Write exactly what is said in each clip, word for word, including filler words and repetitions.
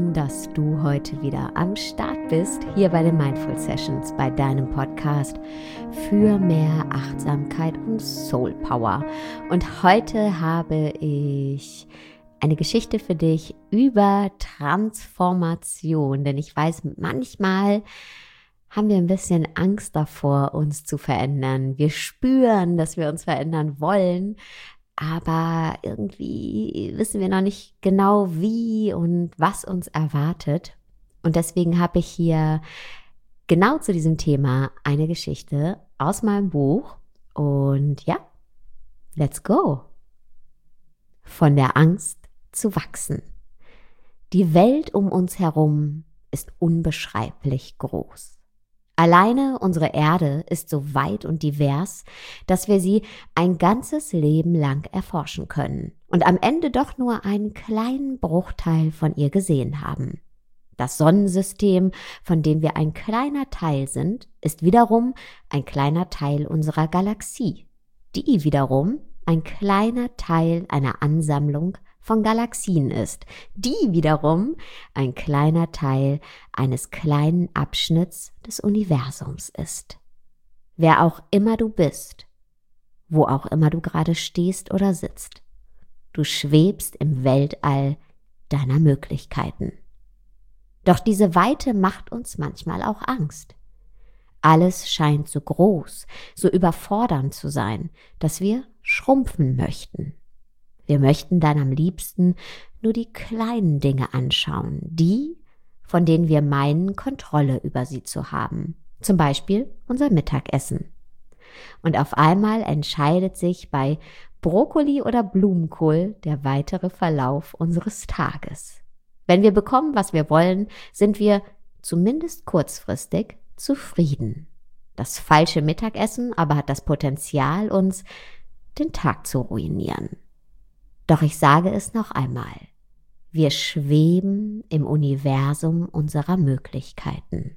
schön, dass du heute wieder am Start bist, hier bei den Mindful Sessions, bei deinem Podcast für mehr Achtsamkeit und Soul Power. Und heute habe ich eine Geschichte für dich über Transformation, denn ich weiß, manchmal haben wir ein bisschen Angst davor, uns zu verändern. Wir spüren, dass wir uns verändern wollen, aber irgendwie wissen wir noch nicht genau, wie und was uns erwartet. Und deswegen habe ich hier genau zu diesem Thema eine Geschichte aus meinem Buch. Und ja, let's go. Von der Angst zu wachsen. Die Welt um uns herum ist unbeschreiblich groß. Alleine unsere Erde ist so weit und divers, dass wir sie ein ganzes Leben lang erforschen können und am Ende doch nur einen kleinen Bruchteil von ihr gesehen haben. Das Sonnensystem, von dem wir ein kleiner Teil sind, ist wiederum ein kleiner Teil unserer Galaxie, die wiederum ein kleiner Teil einer Ansammlung von Galaxien ist, die wiederum ein kleiner Teil eines kleinen Abschnitts des Universums ist. Wer auch immer du bist, wo auch immer du gerade stehst oder sitzt, du schwebst im Weltall deiner Möglichkeiten. Doch diese Weite macht uns manchmal auch Angst. Alles scheint so groß, so überfordernd zu sein, dass wir schrumpfen möchten. Wir möchten dann am liebsten nur die kleinen Dinge anschauen, die, von denen wir meinen, Kontrolle über sie zu haben. Zum Beispiel unser Mittagessen. Und auf einmal entscheidet sich bei Brokkoli oder Blumenkohl der weitere Verlauf unseres Tages. Wenn wir bekommen, was wir wollen, sind wir zumindest kurzfristig zufrieden. Das falsche Mittagessen aber hat das Potenzial, uns den Tag zu ruinieren. Doch ich sage es noch einmal, wir schweben im Universum unserer Möglichkeiten.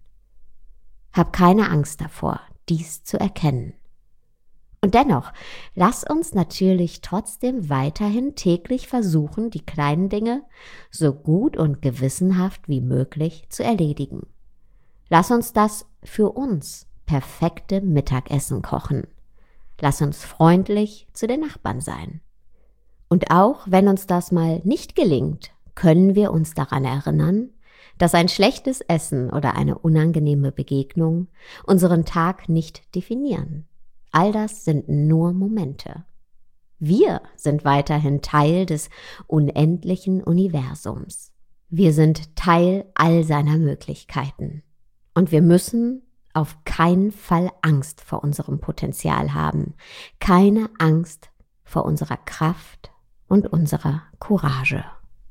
Hab keine Angst davor, dies zu erkennen. Und dennoch, lass uns natürlich trotzdem weiterhin täglich versuchen, die kleinen Dinge so gut und gewissenhaft wie möglich zu erledigen. Lass uns das für uns perfekte Mittagessen kochen. Lass uns freundlich zu den Nachbarn sein. Und auch wenn uns das mal nicht gelingt, können wir uns daran erinnern, dass ein schlechtes Essen oder eine unangenehme Begegnung unseren Tag nicht definieren. All das sind nur Momente. Wir sind weiterhin Teil des unendlichen Universums. Wir sind Teil all seiner Möglichkeiten. Und wir müssen auf keinen Fall Angst vor unserem Potenzial haben. Keine Angst vor unserer Kraft und unserer Courage.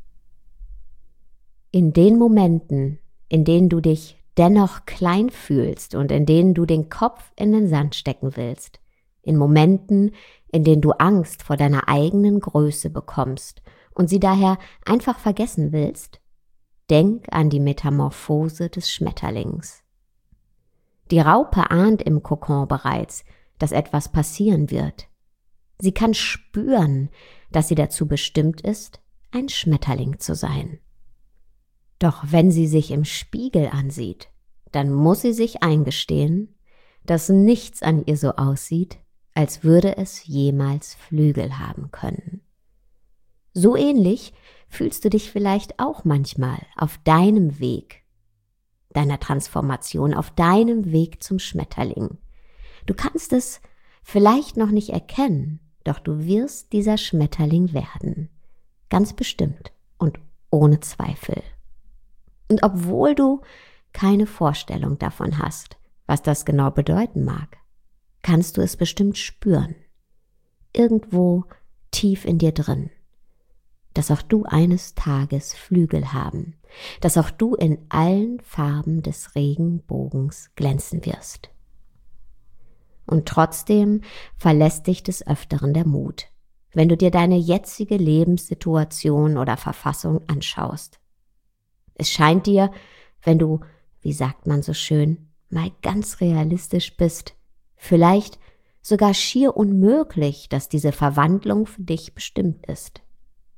In den Momenten, in denen du dich dennoch klein fühlst und in denen du den Kopf in den Sand stecken willst, in Momenten, in denen du Angst vor deiner eigenen Größe bekommst und sie daher einfach vergessen willst, denk an die Metamorphose des Schmetterlings. Die Raupe ahnt im Kokon bereits, dass etwas passieren wird. Sie kann spüren, dass sie dazu bestimmt ist, ein Schmetterling zu sein. Doch wenn sie sich im Spiegel ansieht, dann muss sie sich eingestehen, dass nichts an ihr so aussieht, als würde es jemals Flügel haben können. So ähnlich fühlst du dich vielleicht auch manchmal auf deinem Weg, deiner Transformation, auf deinem Weg zum Schmetterling. Du kannst es vielleicht noch nicht erkennen, doch du wirst dieser Schmetterling werden. Ganz bestimmt und ohne Zweifel. Und obwohl du keine Vorstellung davon hast, was das genau bedeuten mag, kannst du es bestimmt spüren. Irgendwo tief in dir drin. Dass auch du eines Tages Flügel haben. Dass auch du in allen Farben des Regenbogens glänzen wirst. Und trotzdem verlässt dich des Öfteren der Mut, wenn du dir deine jetzige Lebenssituation oder Verfassung anschaust. Es scheint dir, wenn du, wie sagt man so schön, mal ganz realistisch bist, vielleicht sogar schier unmöglich, dass diese Verwandlung für dich bestimmt ist.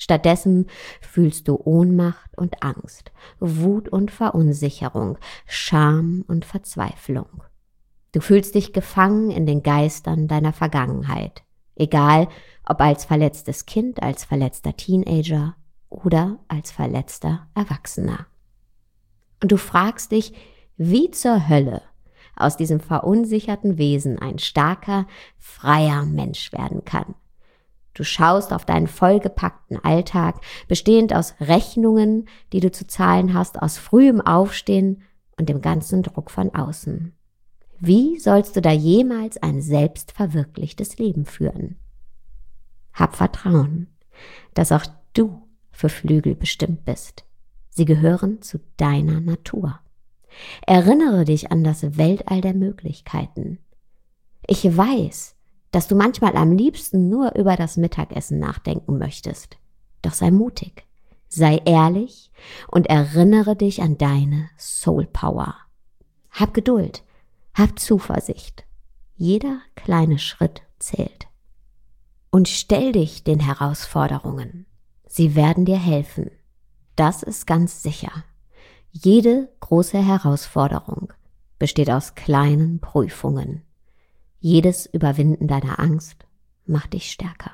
Stattdessen fühlst du Ohnmacht und Angst, Wut und Verunsicherung, Scham und Verzweiflung. Du fühlst dich gefangen in den Geistern deiner Vergangenheit, egal ob als verletztes Kind, als verletzter Teenager oder als verletzter Erwachsener. Und du fragst dich, wie zur Hölle aus diesem verunsicherten Wesen ein starker, freier Mensch werden kann. Du schaust auf deinen vollgepackten Alltag, bestehend aus Rechnungen, die du zu zahlen hast, aus frühem Aufstehen und dem ganzen Druck von außen. Wie sollst du da jemals ein selbstverwirklichtes Leben führen? Hab Vertrauen, dass auch du für Flügel bestimmt bist. Sie gehören zu deiner Natur. Erinnere dich an das Weltall der Möglichkeiten. Ich weiß, dass du manchmal am liebsten nur über das Mittagessen nachdenken möchtest. Doch sei mutig, sei ehrlich und erinnere dich an deine Soul Power. Hab Geduld, hab Zuversicht. Jeder kleine Schritt zählt. Und stell dich den Herausforderungen. Sie werden dir helfen. Das ist ganz sicher. Jede große Herausforderung besteht aus kleinen Prüfungen. Jedes Überwinden deiner Angst macht dich stärker.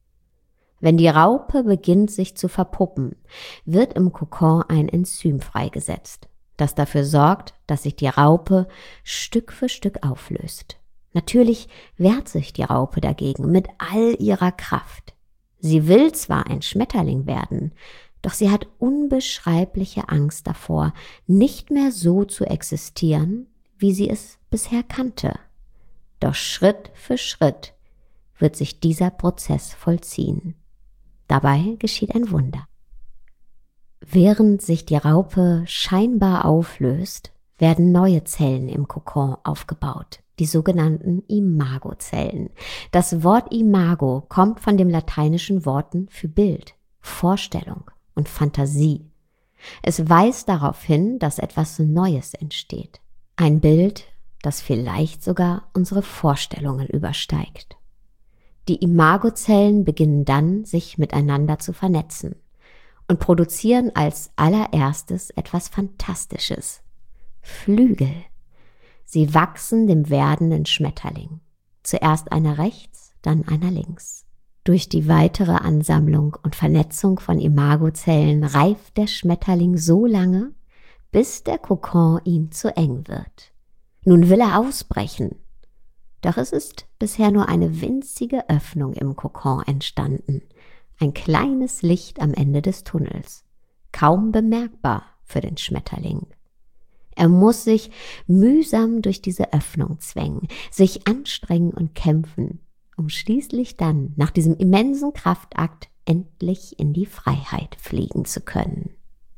Wenn die Raupe beginnt, sich zu verpuppen, wird im Kokon ein Enzym freigesetzt, das dafür sorgt, dass sich die Raupe Stück für Stück auflöst. Natürlich wehrt sich die Raupe dagegen mit all ihrer Kraft. Sie will zwar ein Schmetterling werden, doch sie hat unbeschreibliche Angst davor, nicht mehr so zu existieren, wie sie es bisher kannte. Doch Schritt für Schritt wird sich dieser Prozess vollziehen. Dabei geschieht ein Wunder. Während sich die Raupe scheinbar auflöst, werden neue Zellen im Kokon aufgebaut, die sogenannten Imagozellen. Das Wort Imago kommt von den lateinischen Worten für Bild, Vorstellung und Fantasie. Es weist darauf hin, dass etwas Neues entsteht. Ein Bild, das vielleicht sogar unsere Vorstellungen übersteigt. Die Imagozellen beginnen dann, sich miteinander zu vernetzen und produzieren als allererstes etwas Fantastisches. Flügel. Sie wachsen dem werdenden Schmetterling. Zuerst einer rechts, dann einer links. Durch die weitere Ansammlung und Vernetzung von Imagozellen reift der Schmetterling so lange, bis der Kokon ihm zu eng wird. Nun will er ausbrechen. Doch es ist bisher nur eine winzige Öffnung im Kokon entstanden. Ein kleines Licht am Ende des Tunnels. Kaum bemerkbar für den Schmetterling. Er muss sich mühsam durch diese Öffnung zwängen, sich anstrengen und kämpfen, um schließlich dann, nach diesem immensen Kraftakt, endlich in die Freiheit fliegen zu können.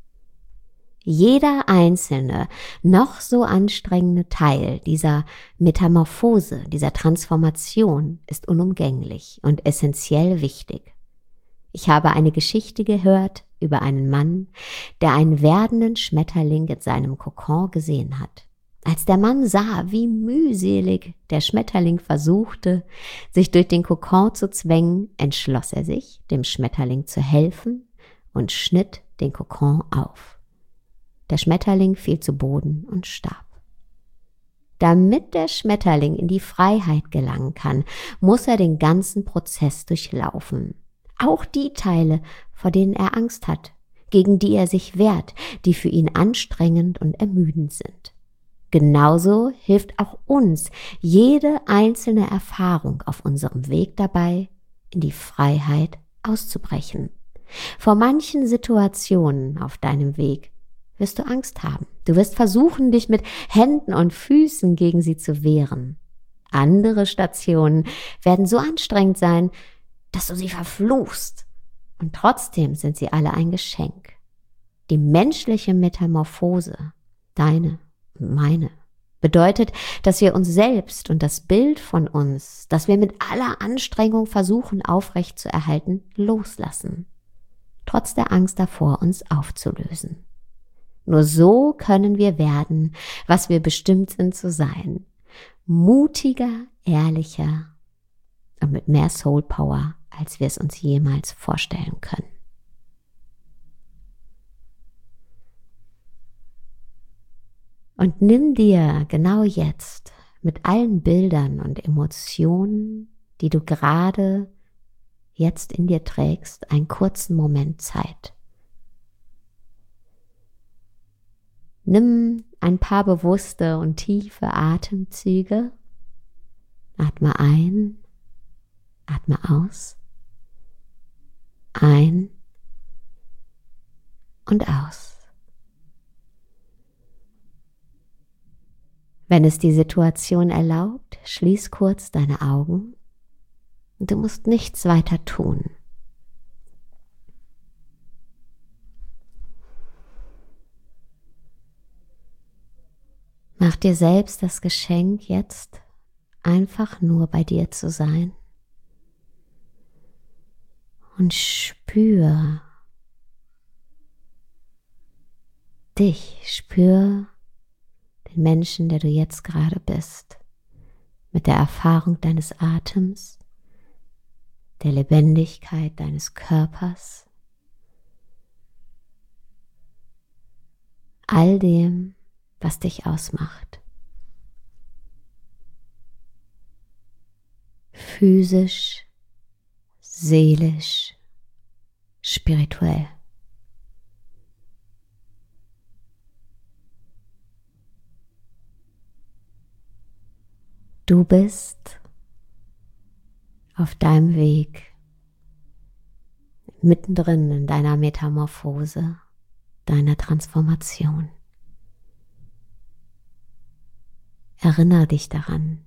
Jeder einzelne, noch so anstrengende Teil dieser Metamorphose, dieser Transformation ist unumgänglich und essentiell wichtig. Ich habe eine Geschichte gehört über einen Mann, der einen werdenden Schmetterling in seinem Kokon gesehen hat. Als der Mann sah, wie mühselig der Schmetterling versuchte, sich durch den Kokon zu zwängen, entschloss er sich, dem Schmetterling zu helfen und schnitt den Kokon auf. Der Schmetterling fiel zu Boden und starb. Damit der Schmetterling in die Freiheit gelangen kann, muss er den ganzen Prozess durchlaufen. Auch die Teile, vor denen er Angst hat, gegen die er sich wehrt, die für ihn anstrengend und ermüdend sind. Genauso hilft auch uns jede einzelne Erfahrung auf unserem Weg dabei, in die Freiheit auszubrechen. Vor manchen Situationen auf deinem Weg wirst du Angst haben. Du wirst versuchen, dich mit Händen und Füßen gegen sie zu wehren. Andere Stationen werden so anstrengend sein, dass du sie verfluchst. Und trotzdem sind sie alle ein Geschenk. Die menschliche Metamorphose, deine und meine, bedeutet, dass wir uns selbst und das Bild von uns, das wir mit aller Anstrengung versuchen aufrechtzuerhalten, loslassen. Trotz der Angst davor, uns aufzulösen. Nur so können wir werden, was wir bestimmt sind zu sein. Mutiger, ehrlicher und mit mehr Soul Power, als wir es uns jemals vorstellen können. Und nimm dir genau jetzt mit allen Bildern und Emotionen, die du gerade jetzt in dir trägst, einen kurzen Moment Zeit. Nimm ein paar bewusste und tiefe Atemzüge. Atme ein, atme aus, ein und aus. Wenn es die Situation erlaubt, schließ kurz deine Augen und du musst nichts weiter tun. Mach dir selbst das Geschenk, jetzt einfach nur bei dir zu sein und spür dich, spür den Menschen, der du jetzt gerade bist, mit der Erfahrung deines Atems, der Lebendigkeit deines Körpers, all dem, was dich ausmacht. Physisch, seelisch, spirituell. Du bist auf deinem Weg, mittendrin in deiner Metamorphose, deiner Transformation. Erinnere dich daran,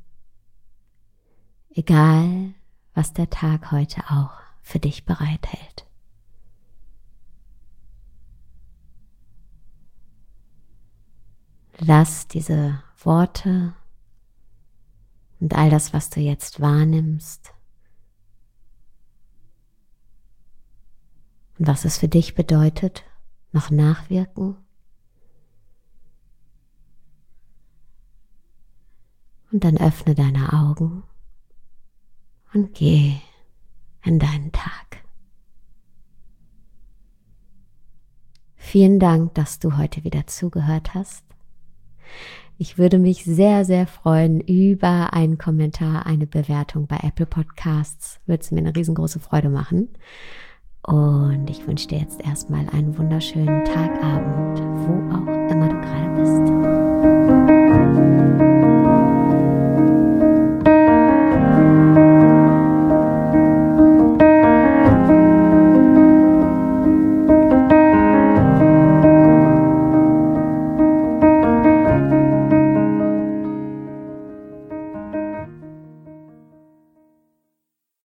egal was der Tag heute auch für dich bereithält. Lass diese Worte und all das, was du jetzt wahrnimmst und was es für dich bedeutet, noch nachwirken. Und dann öffne deine Augen und geh in deinen Tag. Vielen Dank, dass du heute wieder zugehört hast. Ich würde mich sehr, sehr freuen über einen Kommentar, eine Bewertung bei Apple Podcasts. Würde es mir eine riesengroße Freude machen. Und ich wünsche dir jetzt erstmal einen wunderschönen Tagabend, wo auch immer du gerade bist.